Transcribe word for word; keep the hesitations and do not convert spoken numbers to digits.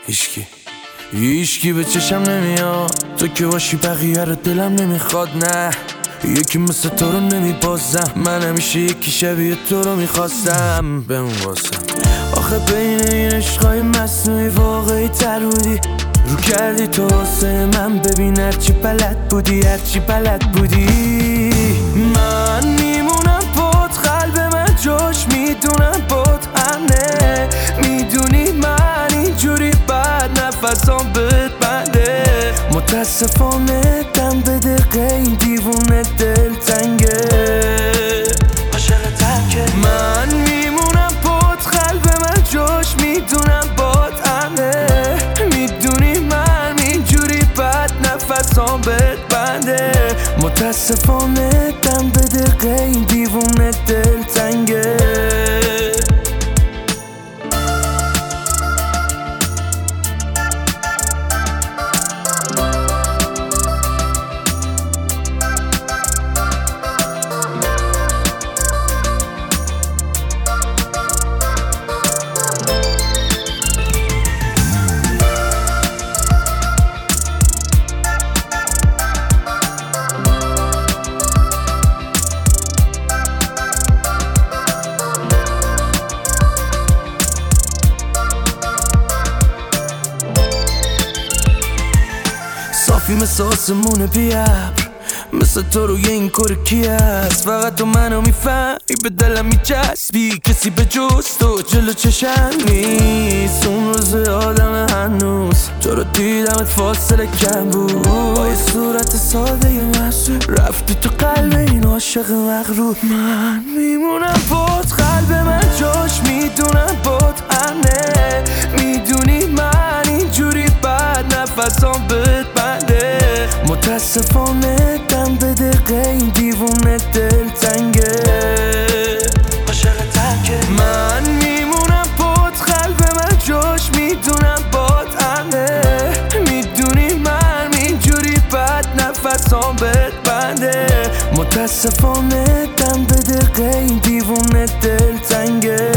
هیشکی هیشکی به چشم نمیاد، تو که باشی بقیه رو دلم نمیخواد. نه یکی مثل تو رو نمیبازم، من همیشه یکی شبیه تو رو میخواستم. بمون واسم آخه بین این عشقای مصنوعی واقعی تر بودی، رو کردی تو واسه من. ببین هرچی بلد بودی هرچی بلد بودی. من میمونم بود، قلب من جاش میدونم بود همه. میدونی من اینجوری بد نفسام بهت بنده. متاسفانه دم به دقیقه این دیوونه دل تنگه، عاشق تنگه. من میمونم بود، قلب من جاش میدونم بود همه. میدونی من اینجوری بد نفسام بهت بنده. متاسفانه دم به دقیقه این دیوونه دل تنگه. صافی مثل آسمون بیابر، مثل تو روی این کار کی هست؟ فقط تو منو میفهمی، به دلم میچسبی. کسی به جز تو جلو چشم نیست. اون روز آدم هنوز تو رو دیدمت فاصله کم بود. با یه صورت ساده ی محسوب رفتی تو قلب این عاشق مغرور. من میمونم بود، قلب من جاش میدونم بود همه. میدونی من اینجوری بد نفسام بهت بنده. متاسفانه دم به دقیقه این دیوونه دل تنگه، عاشق تنگه. من میمونم بود، قلب من جاش میدونم بود همه. میدونی من اینجوری بد نفسام بهت بنده. متاسفانه دم به دقیقه این دیوونه دل تنگه.